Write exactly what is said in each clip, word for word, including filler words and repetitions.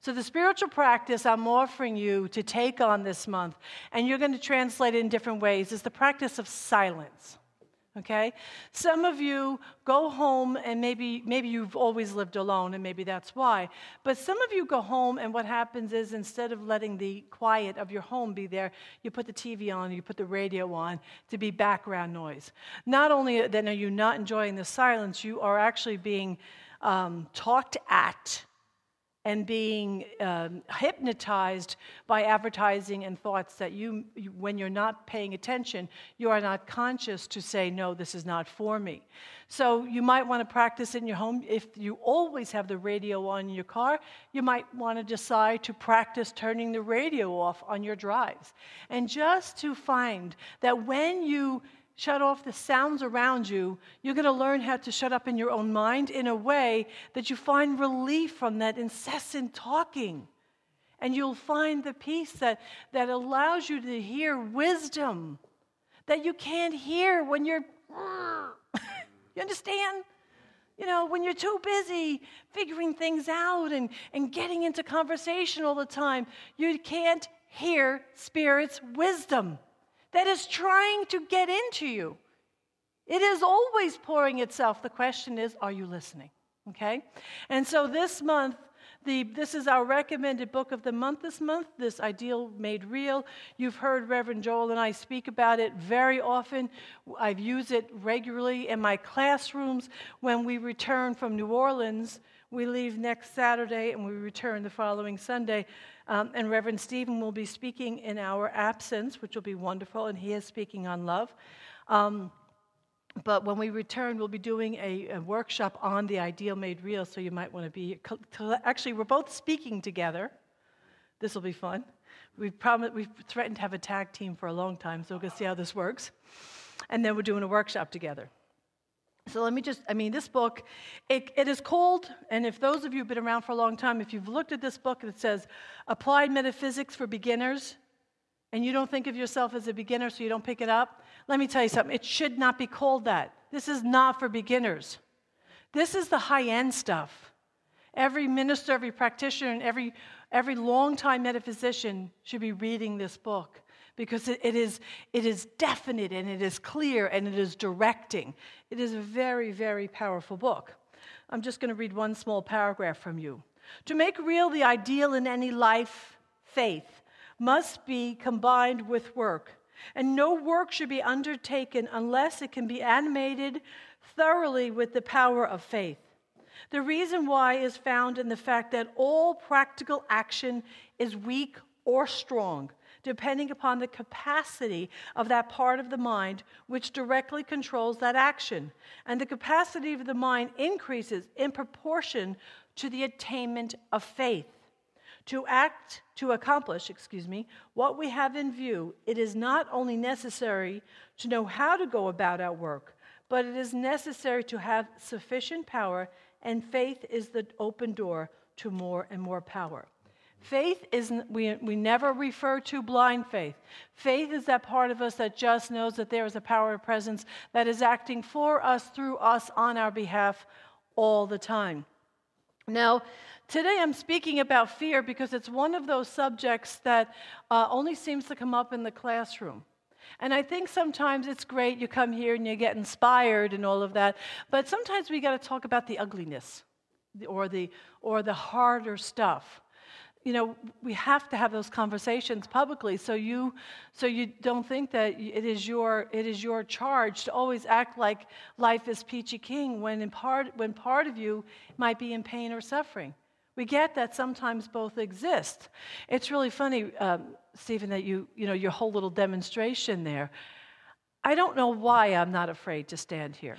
So the spiritual practice I'm offering you to take on this month, and you're going to translate it in different ways, is the practice of silence. Okay? Some of you go home, and maybe maybe you've always lived alone, and maybe that's why. But some of you go home, and what happens is instead of letting the quiet of your home be there, you put the T V on, you put the radio on to be background noise. Not only then are you not enjoying the silence, you are actually being um, talked at and being um, hypnotized by advertising and thoughts that you, you, when you're not paying attention, you are not conscious to say, no, this is not for me. So you might want to practice in your home. If you always have the radio on in your car, you might want to decide to practice turning the radio off on your drives. And just to find that when you shut off the sounds around you, you're going to learn how to shut up in your own mind in a way that you find relief from that incessant talking. And you'll find the peace that, that allows you to hear wisdom that you can't hear when you're... You understand? You know, when you're too busy figuring things out and, and getting into conversation all the time, you can't hear Spirit's wisdom that is trying to get into you. It is always pouring itself. The question is, are you listening? Okay? And so this month, the, this is our recommended book of the month this month, this Ideal Made Real. You've heard Reverend Joel and I speak about it very often. I've used it regularly in my classrooms. When we return from New Orleans, we leave next Saturday and we return the following Sunday. Um, and Reverend Stephen will be speaking in our absence, which will be wonderful, and he is speaking on love. Um, but when we return, we'll be doing a, a workshop on the Ideal Made Real, so you might want to be... Actually, we're both speaking together. This will be fun. We've, promised, we've threatened to have a tag team for a long time, so we're going to see how this works. And then we're doing a workshop together. So let me just, I mean, this book, it, it is called, and if those of you who've been around for a long time, if you've looked at this book that says Applied Metaphysics for Beginners, and you don't think of yourself as a beginner so you don't pick it up, let me tell you something. It should not be called that. This is not for beginners. This is the high-end stuff. Every minister, every practitioner, and every, every long-time metaphysician should be reading this book. Because it, it is it is definite and it is clear and it is directing. It is a very, very powerful book. I'm just going to read one small paragraph from you. To make real the ideal in any life, faith must be combined with work. And no work should be undertaken unless it can be animated thoroughly with the power of faith. The reason why is found in the fact that all practical action is weak or strong, depending upon the capacity of that part of the mind which directly controls that action. And the capacity of the mind increases in proportion to the attainment of faith. To act, to accomplish, excuse me, what we have in view, it is not only necessary to know how to go about our work, but it is necessary to have sufficient power, and faith is the open door to more and more power. Faith isn't, we, we never refer to blind faith. Faith is that part of us that just knows that there is a power of presence that is acting for us, through us, on our behalf all the time. Now, today I'm speaking about fear because it's one of those subjects that uh, only seems to come up in the classroom. And I think sometimes it's great, you come here and you get inspired and all of that, but sometimes we got to talk about the ugliness or the or the harder stuff. You know, we have to have those conversations publicly, so you, so you don't think that it is your, it is your charge to always act like life is peachy keen when in part, when part of you might be in pain or suffering. We get that sometimes both exist. It's really funny, um, Stephen, that you, you know, your whole little demonstration there. I don't know why I'm not afraid to stand here.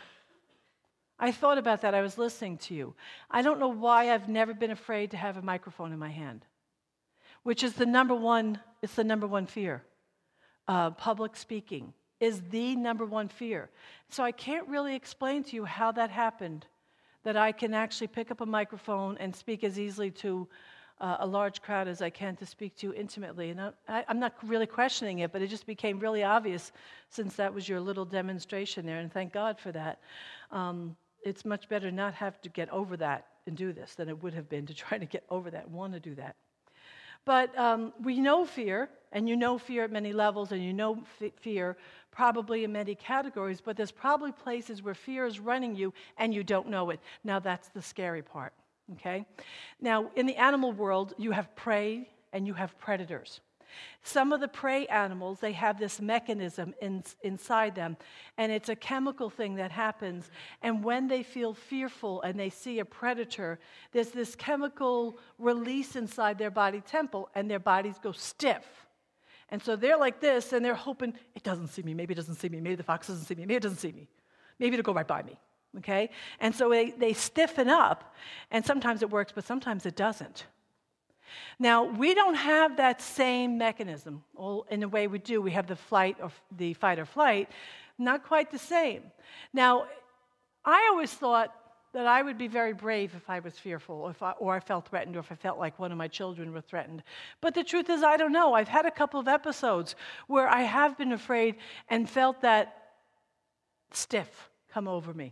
I thought about that. I was listening to you. I don't know why I've never been afraid to have a microphone in my hand, which is the number one, it's the number one fear. Uh, public speaking is the number one fear. So I can't really explain to you how that happened, that I can actually pick up a microphone and speak as easily to uh, a large crowd as I can to speak to intimately. And I, I'm not really questioning it, but it just became really obvious since that was your little demonstration there, and thank God for that. Um, it's much better not have to get over that and do this than it would have been to try to get over that, want to do that. But um, we know fear, and you know fear at many levels, and you know f- fear probably in many categories, but there's probably places where fear is running you and you don't know it. Now, that's the scary part, okay? Now, in the animal world, you have prey and you have predators. Some of the prey animals, they have this mechanism in, inside them, and it's a chemical thing that happens. And when they feel fearful and they see a predator, there's this chemical release inside their body temple, and their bodies go stiff. And so they're like this, and they're hoping, it doesn't see me, maybe it doesn't see me, maybe the fox doesn't see me, maybe it doesn't see me, maybe it'll go right by me, okay? And so they, they stiffen up, and sometimes it works, but sometimes it doesn't. Now, we don't have that same mechanism. Well, in the way we do, we have the flight or the fight or flight, not quite the same. Now, I always thought that I would be very brave if I was fearful, or if I, or I felt threatened, or if I felt like one of my children were threatened. But the truth is, I don't know. I've had a couple of episodes where I have been afraid and felt that stiff come over me.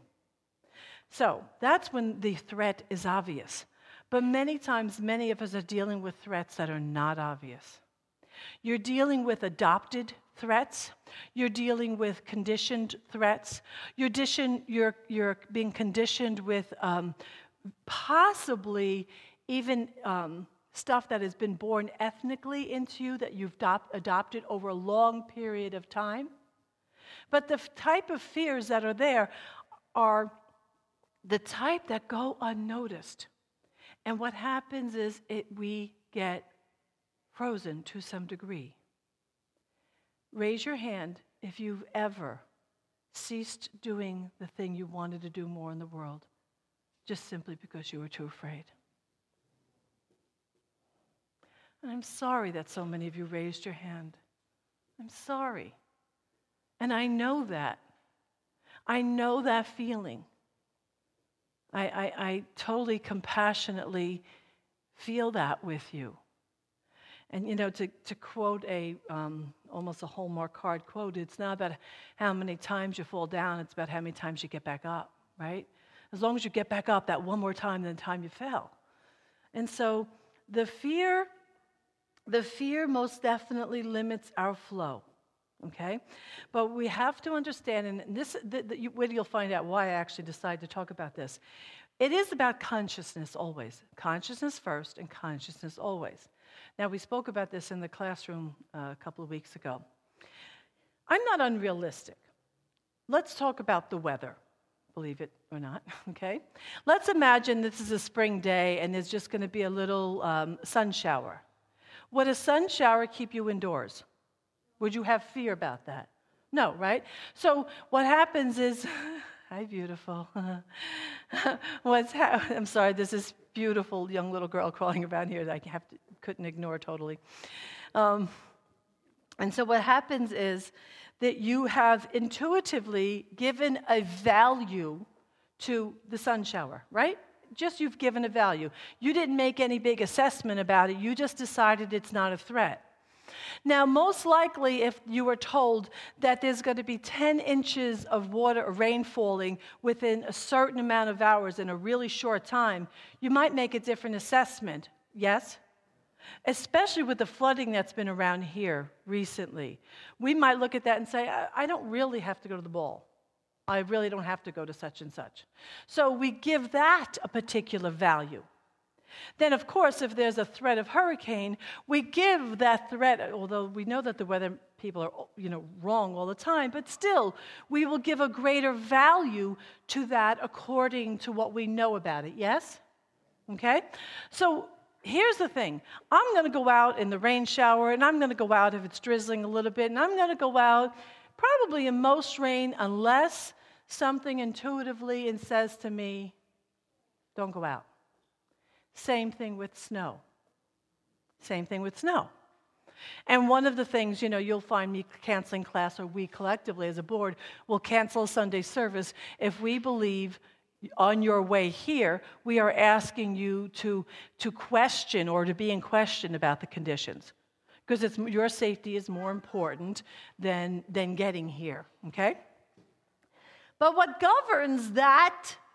So that's when the threat is obvious. But many times, many of us are dealing with threats that are not obvious. You're dealing with adopted threats. You're dealing with conditioned threats. You're, conditioned, you're, you're being conditioned with um, possibly even um, stuff that has been born ethnically into you that you've adop- adopted over a long period of time. But the f- type of fears that are there are the type that go unnoticed. And what happens is it, we get frozen to some degree. Raise your hand if you've ever ceased doing the thing you wanted to do more in the world, just simply because you were too afraid. And I'm sorry that so many of you raised your hand. I'm sorry. And I know that. I know that feeling. I, I, I totally compassionately feel that with you. And, you know, to, to quote a um, almost a Hallmark card quote, it's not about how many times you fall down, it's about how many times you get back up, right? As long as you get back up that one more time than the time you fell. And so the fear, the fear most definitely limits our flow. Okay? But we have to understand, and this, the, the, you, where you'll find out why I actually decided to talk about this. It is about consciousness always. Consciousness first and consciousness always. Now, we spoke about this in the classroom uh, a couple of weeks ago. I'm not unrealistic. Let's talk about the weather, believe it or not, okay? Let's imagine this is a spring day and there's just going to be a little um, sun shower. Would a sun shower keep you indoors? Would you have fear about that? No, right? So what happens is, hi, beautiful. What's ha- I'm sorry, there's this beautiful young little girl crawling around here that I have to, couldn't ignore totally. Um, and so what happens is that you have intuitively given a value to the sun shower, right? Just you've given a value. You didn't make any big assessment about it. You just decided it's not a threat. Now, most likely, if you were told that there's going to be ten inches of water or rain falling within a certain amount of hours in a really short time, you might make a different assessment, yes? Especially with the flooding that's been around here recently. We might look at that and say, I, I don't really have to go to the ball. I really don't have to go to such and such. So we give that a particular value. Then, of course, if there's a threat of hurricane, we give that threat, although we know that the weather people are, you know, wrong all the time, but still, we will give a greater value to that according to what we know about it, yes? Okay? So here's the thing. I'm going to go out in the rain shower, and I'm going to go out if it's drizzling a little bit, and I'm going to go out probably in most rain unless something intuitively and says to me, don't go out. Same thing with snow. Same thing with snow. And one of the things, you know, you'll find me canceling class, or we collectively as a board will cancel Sunday service if we believe on your way here, we are asking you to, to question or to be in question about the conditions. Because it's, your safety is more important than, than getting here, okay? But what governs that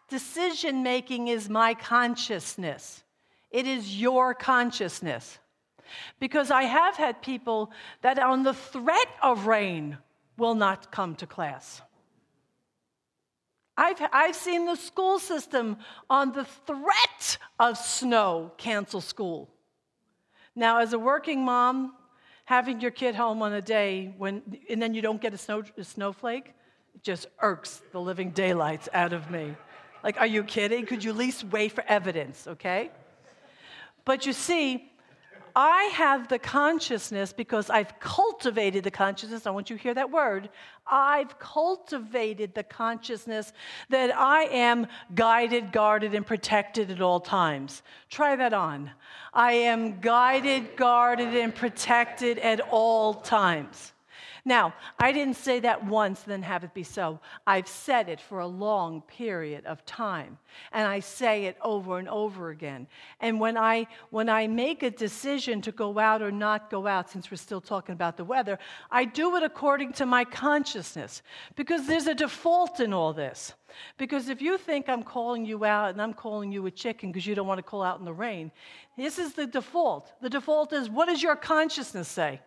decision making is my consciousness. It is your consciousness. Because I have had people that on the threat of rain will not come to class. I've, I've seen the school system on the threat of snow cancel school. Now, as a working mom, having your kid home on a day when, and then you don't get a, snow, a snowflake, it just irks the living daylights out of me. Like, are you kidding? Could you at least wait for evidence, okay? But you see, I have the consciousness because I've cultivated the consciousness. I want you to hear that word. I've cultivated the consciousness that I am guided, guarded, and protected at all times. Try that on. I am guided, guarded, and protected at all times. Now, I didn't say that once and then have it be so. I've said it for a long period of time, and I say it over and over again. And when I when I make a decision to go out or not go out, since we're still talking about the weather, I do it according to my consciousness, because there's a default in all this. Because if you think I'm calling you out and I'm calling you a chicken because you don't want to call out in the rain, this is the default. The default is, what does your consciousness say?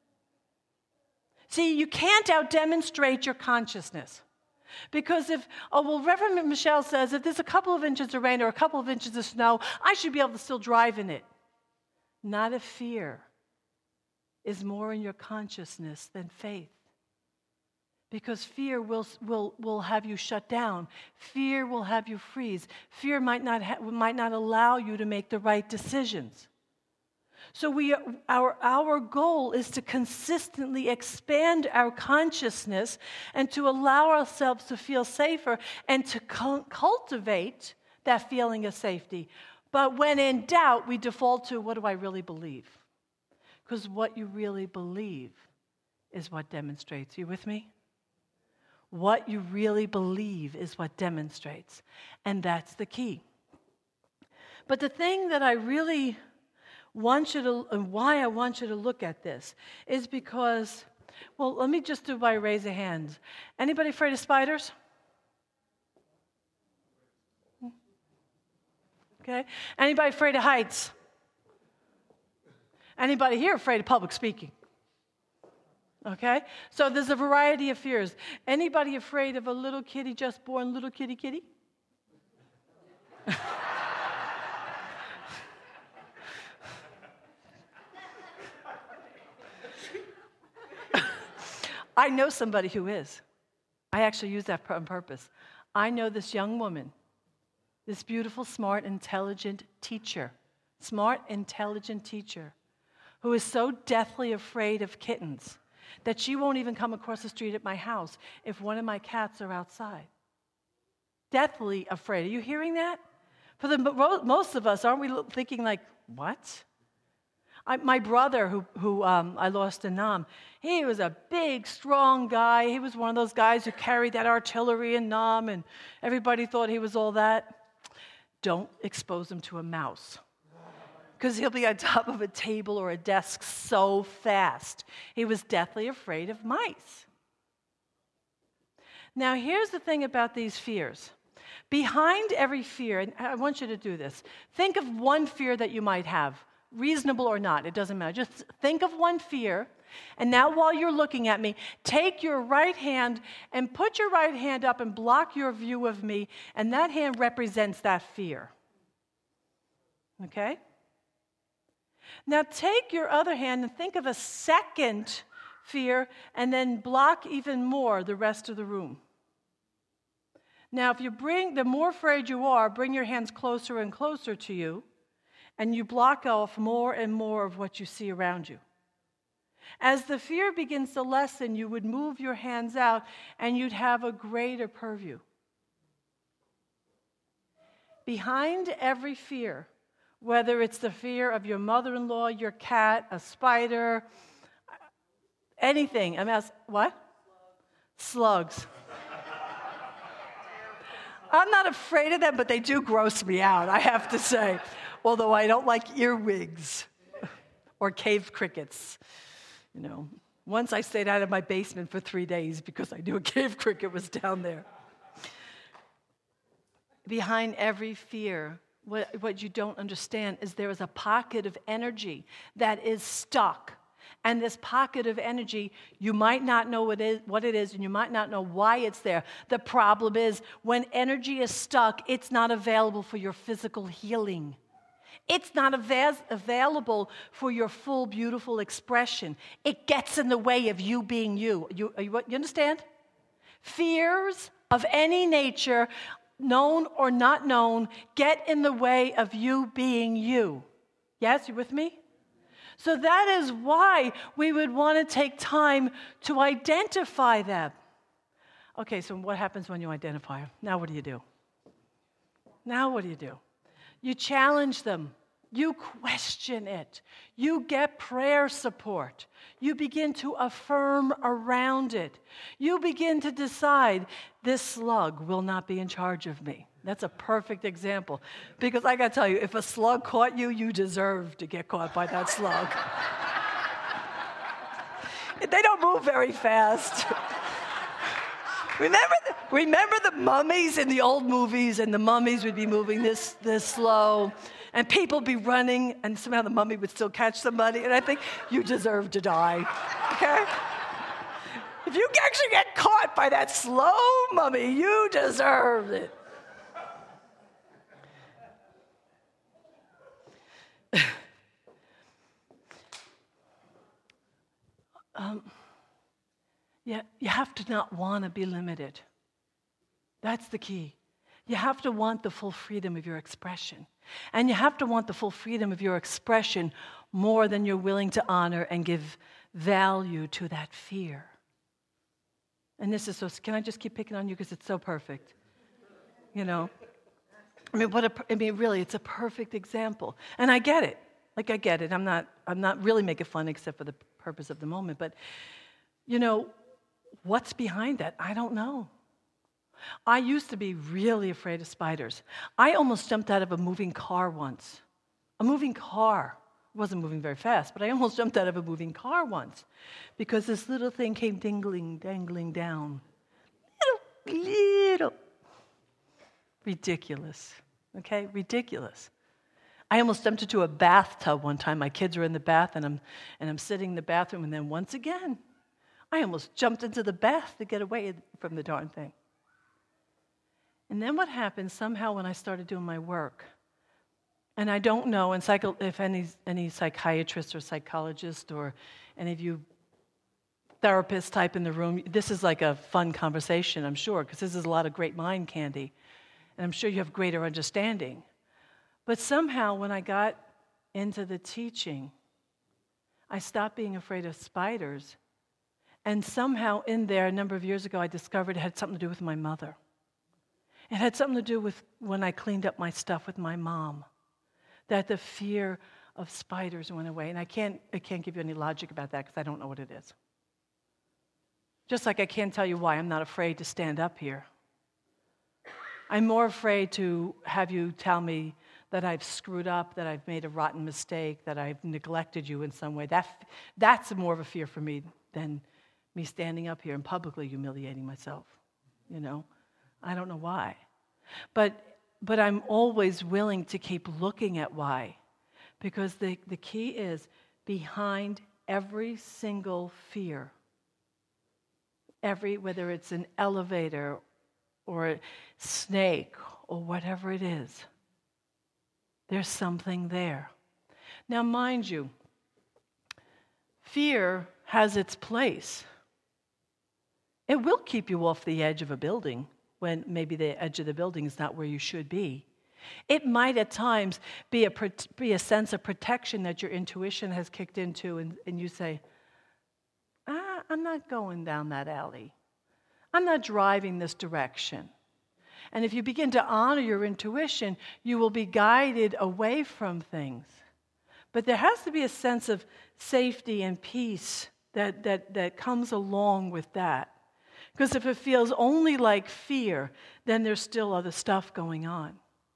See, you can't out-demonstrate your consciousness. Because if, oh, well, Reverend Michelle says if there's a couple of inches of rain or a couple of inches of snow, I should be able to still drive in it. Not if fear is more in your consciousness than faith. Because fear will, will, will have you shut down. Fear will have you freeze. Fear might not, ha- might not allow you to make the right decisions. So we, our, our goal is to consistently expand our consciousness and to allow ourselves to feel safer and to cu- cultivate that feeling of safety. But when in doubt, we default to, what do I really believe? Because what you really believe is what demonstrates. You with me? What you really believe is what demonstrates. And that's the key. But the thing that I really want you to, and why I want you to look at this, is because, well, let me just do by raise of hands. Anybody afraid of spiders? Okay. Anybody afraid of heights? Anybody here afraid of public speaking? Okay. So there's a variety of fears. Anybody afraid of a little kitty just born, little kitty kitty? I know somebody who is. I actually use that on purpose. I know this young woman, this beautiful, smart, intelligent teacher, smart, intelligent teacher, who is so deathly afraid of kittens that she won't even come across the street at my house if one of my cats are outside. Deathly afraid. Are you hearing that? For the most of us, aren't we thinking like, what? I, my brother, who, who um, I lost in Nam, he was a big, strong guy. He was one of those guys who carried that artillery in Nam, and everybody thought he was all that. Don't expose him to a mouse, because he'll be on top of a table or a desk so fast. He was deathly afraid of mice. Now, here's the thing about these fears. Behind every fear, and I want you to do this, think of one fear that you might have. Reasonable or not, it doesn't matter. Just think of one fear, and now while you're looking at me, take your right hand and put your right hand up and block your view of me, and that hand represents that fear. Okay? Now take your other hand and think of a second fear, and then block even more the rest of the room. Now, if you bring, the more afraid you are, bring your hands closer and closer to you, and you block off more and more of what you see around you. As the fear begins to lessen, you would move your hands out, and you'd have a greater purview. Behind every fear, whether it's the fear of your mother-in-law, your cat, a spider, anything. I mean, what? Slugs. I'm not afraid of them, but they do gross me out, I have to say. Although I don't like earwigs or cave crickets. You know, once I stayed out of my basement for three days because I knew a cave cricket was down there. behind every fear, what, what you don't understand is there is a pocket of energy that is stuck. And this pocket of energy, you might not know what, is, what it is, and you might not know why it's there. The problem is, when energy is stuck, it's not available for your physical healing. It's not av- available for your full, beautiful expression. It gets in the way of you being you. You, are you, you understand? Fears of any nature, known or not known, get in the way of you being you. Yes, you with me? So that is why we would want to take time to identify them. Okay, so what happens when you identify them? Now what do you do? Now what do you do? You challenge them. You question it. You get prayer support. You begin to affirm around it. You begin to decide, this slug will not be in charge of me. That's a perfect example. Because I got to tell you, if a slug caught you, you deserve to get caught by that slug. They don't move very fast. Remember the, remember the mummies in the old movies, and the mummies would be moving this, this slow, and people be running, and somehow the mummy would still catch somebody, and I think, you deserve to die, okay? If you actually get caught by that slow mummy, you deserve it. um, yeah, you have to not want to be limited. That's the key. You have to want the full freedom of your expression. And you have to want the full freedom of your expression more than you're willing to honor and give value to that fear. And this is so, can I just keep picking on you because it's so perfect? You know? I mean, what a, I mean, really, it's a perfect example. And I get it. Like, I get it. I'm not, I'm not really making fun except for the purpose of the moment. But, you know, what's behind that? I don't know. I used to be really afraid of spiders. I almost jumped out of a moving car once. A moving car. It wasn't moving very fast, but I almost jumped out of a moving car once because this little thing came dingling, dangling down. Little, little. Ridiculous. Okay? Ridiculous. I almost jumped into a bathtub one time. My kids were in the bath, and I'm, and I'm sitting in the bathroom, and then once again, I almost jumped into the bath to get away from the darn thing. And then what happened, somehow when I started doing my work, and I don't know and psycho, if any, any psychiatrist or psychologist or any of you therapists type in the room, this is like a fun conversation, I'm sure, because this is a lot of great mind candy. And I'm sure you have greater understanding. But somehow when I got into the teaching, I stopped being afraid of spiders. And somehow in there, a number of years ago, I discovered it had something to do with my mother. It had something to do with when I cleaned up my stuff with my mom, that the fear of spiders went away. And I can't, I can't give you any logic about that because I don't know what it is. Just like I can't tell you why I'm not afraid to stand up here. I'm more afraid to have you tell me that I've screwed up, that I've made a rotten mistake, that I've neglected you in some way. That, that's more of a fear for me than me standing up here and publicly humiliating myself, you know? I don't know why. But but I'm always willing to keep looking at why. Because the, the key is behind every single fear, every whether it's an elevator or a snake or whatever it is, there's something there. Now, mind you, fear has its place. It will keep you off the edge of a building when maybe the edge of the building is not where you should be. It might at times be a, be a sense of protection that your intuition has kicked into, and, and you say, ah, I'm not going down that alley. I'm not driving this direction. And if you begin to honor your intuition, you will be guided away from things. But there has to be a sense of safety and peace that, that, that comes along with that. Because if it feels only like fear, then there's still other stuff going on.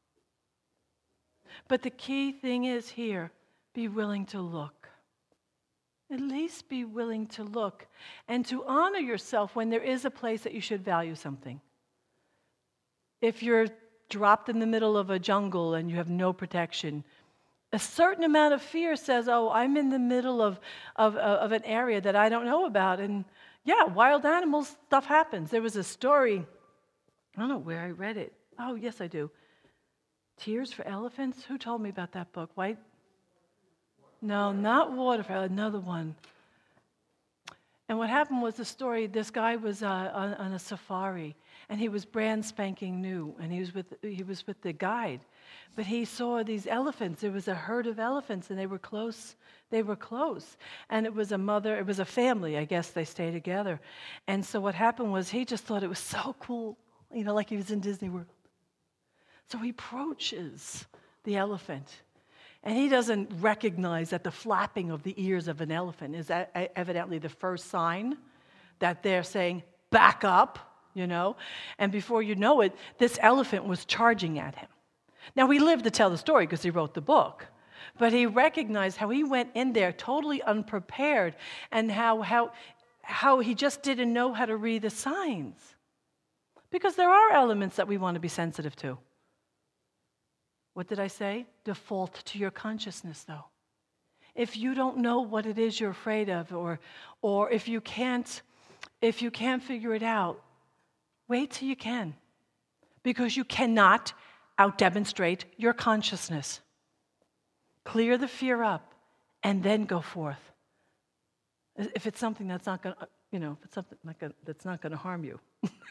But the key thing is here, be willing to look. At least be willing to look and to honor yourself when there is a place that you should value something. If you're dropped in the middle of a jungle and you have no protection. A certain amount of fear says, oh, I'm in the middle of, of, of an area that I don't know about. And yeah, wild animals, stuff happens. There was a story, I don't know where I read it. Oh, yes, I do. Tears for Elephants? Who told me about that book? White? No, not Waterfall, another one. And what happened was the story, this guy was uh, on, on a safari, and he was brand spanking new, and he was with he was with the guide. But he saw these elephants. There was a herd of elephants, and they were close. They were close. And it was a mother, it was a family, I guess they stayed together. And so what happened was he just thought it was so cool, you know, like he was in Disney World. So he approaches the elephant. And he doesn't recognize that the flapping of the ears of an elephant is evidently the first sign that they're saying, back up, you know. And before you know it, this elephant was charging at him. Now, he lived to tell the story because he wrote the book. But he recognized how he went in there totally unprepared and how, how, how he just didn't know how to read the signs. Because there are elements that we want to be sensitive to. What did I say? Default to your consciousness, though. If you don't know what it is you're afraid of, or, or if you can't, if you can't figure it out, wait till you can, because you cannot out-demonstrate your consciousness. Clear the fear up, and then go forth. If it's something that's not going to, you know, if it's something not gonna, that's not going to harm you,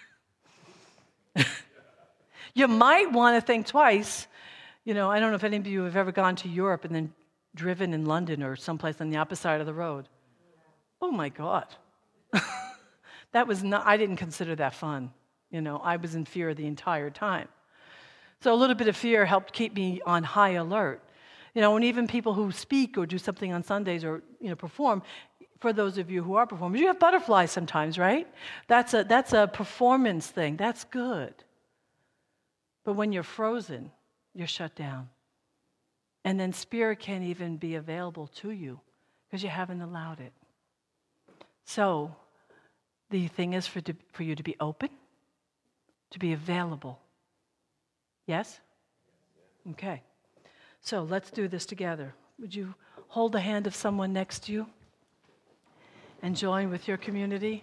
you might want to think twice. You know, I don't know if any of you have ever gone to Europe and then driven in London or someplace on the opposite side of the road. Oh, my God. That was not, I didn't consider that fun. You know, I was in fear the entire time. So a little bit of fear helped keep me on high alert. You know, and even people who speak or do something on Sundays or, you know, perform, for those of you who are performers, you have butterflies sometimes, right? That's a, that's a performance thing. That's good. But when you're frozen, you're shut down. And then spirit can't even be available to you because you haven't allowed it. So the thing is for, to, for you to be open, to be available. Yes? Okay. So let's do this together. Would you hold the hand of someone next to you and join with your community?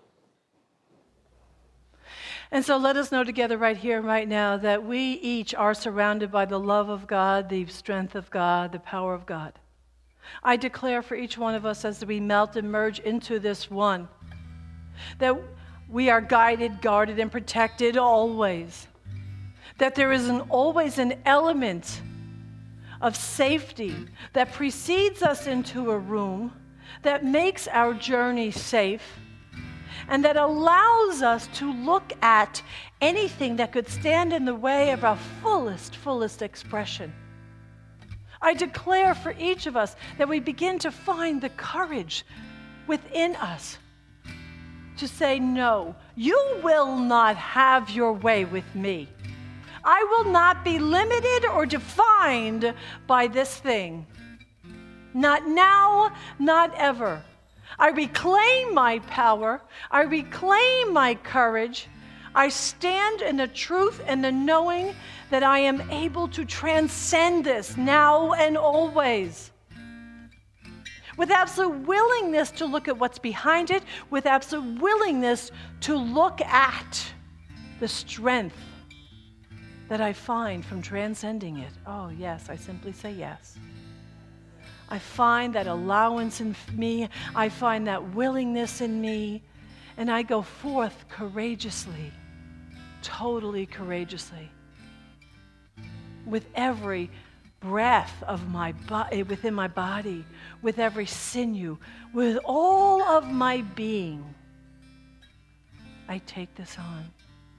And so let us know together right here, right now, that we each are surrounded by the love of God, the strength of God, the power of God. I declare for each one of us as we melt and merge into this one, that we are guided, guarded, and protected always. That there is an, always an element of safety that precedes us into a room, that makes our journey safe, and that allows us to look at anything that could stand in the way of our fullest, fullest expression. I declare for each of us that we begin to find the courage within us to say, no, you will not have your way with me. I will not be limited or defined by this thing. Not now, not ever. I reclaim my power. I reclaim my courage. I stand in the truth and the knowing that I am able to transcend this now and always. With absolute willingness to look at what's behind it, with absolute willingness to look at the strength that I find from transcending it. Oh, yes, I simply say yes. I find that allowance in me. I find that willingness in me. And I go forth courageously, totally courageously. With every breath of my body, within my body, with every sinew, with all of my being, I take this on.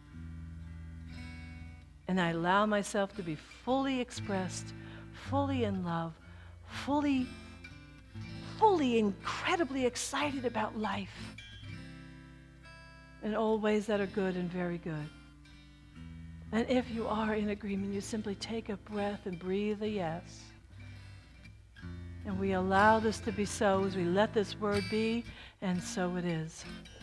And I allow myself to be fully expressed, fully in love, fully, fully incredibly excited about life in all ways that are good and very good. And if you are in agreement, you simply take a breath and breathe a yes. And we allow this to be so as we let this word be, and so it is.